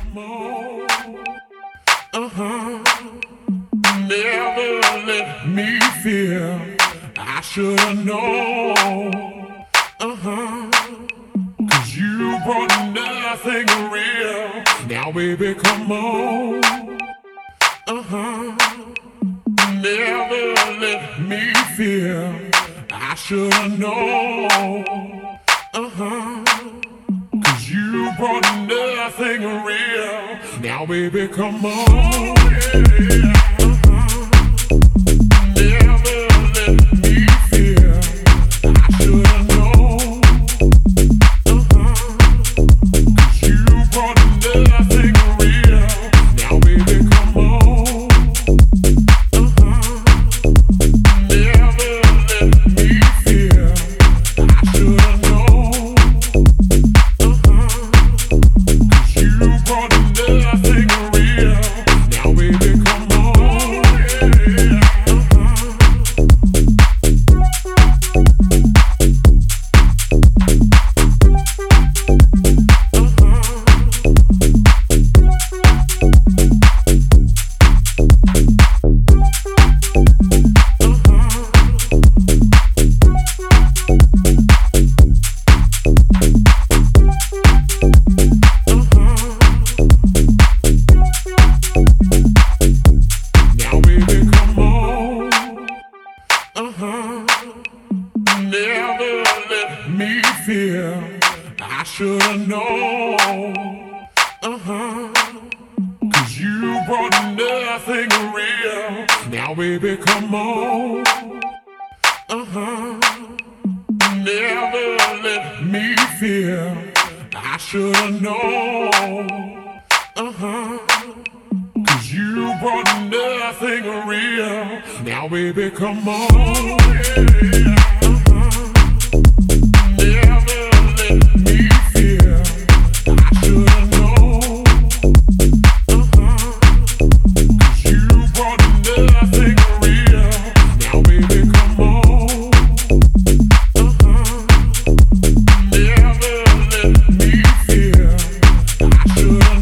come on. Never let me feel I should've known. Cause you brought nothing real. Now baby, come on. Never let me feel I should've known. Cause you brought nothing real. Now baby, come on. Yeah. Never let me feel I should've known. Cause you brought nothing real. Now baby, come on. Never let me feel I should've known. Cause you brought nothing real. Now baby, come on. Never let me feel I should've known. Cause you brought nothing real. Now baby, come on. Never let me feel I should've known. Cause you brought nothing real. Now baby, come on. Yeah. Never let me feel I should've known. Cause you brought nothing real. Now baby, come on. Never let me feel I should've known.